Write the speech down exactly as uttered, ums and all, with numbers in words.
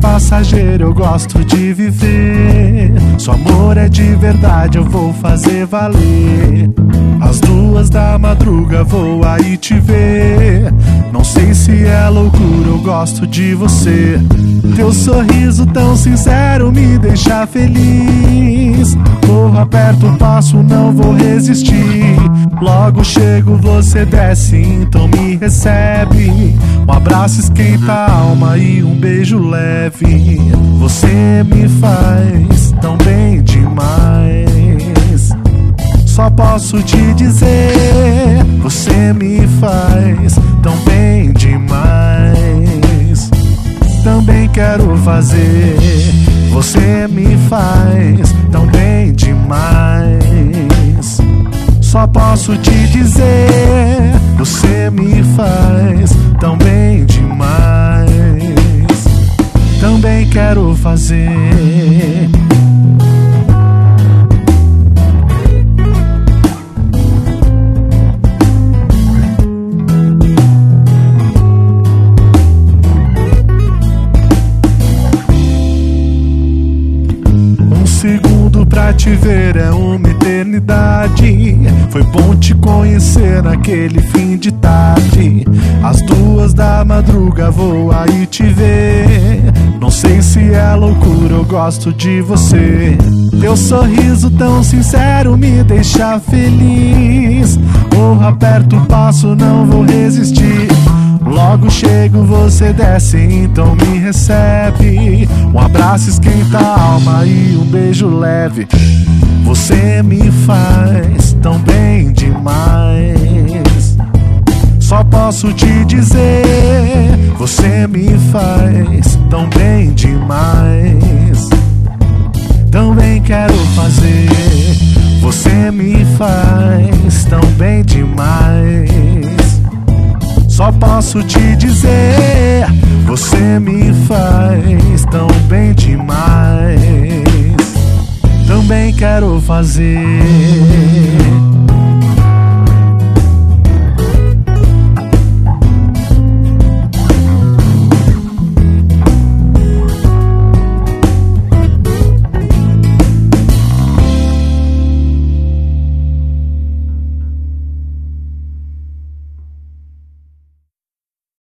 passageiro, eu gosto de viver. Se o amor é de verdade, eu vou fazer valer. Às duas da madruga vou aí te ver. Não sei se é loucura, eu gosto de você. Teu sorriso tão sincero me deixa feliz. Corro, aperto o passo, não vou resistir. Logo chego, você desce, então me recebe. Um abraço esquenta a alma e um beijo leve. Você me faz tão bem demais. Só posso te dizer, você me faz tão bem demais. Também quero fazer, você me faz tão bem demais. Só posso te dizer, você me faz tão bem demais. Também quero fazer. Segundo pra te ver é uma eternidade. Foi bom te conhecer naquele fim de tarde. Às duas da madruga vou aí te ver. Não sei se é loucura, eu gosto de você. Teu sorriso tão sincero me deixa feliz. Corro, aperto o passo, não vou resistir. Logo chego, você desce, então me recebe. Um abraço esquenta a alma e um beijo leve. Você me faz tão bem demais. Só posso te dizer, você me faz tão bem demais. Também quero fazer, você me faz tão bem demais. Só posso te dizer, você me faz tão bem demais. Também quero fazer.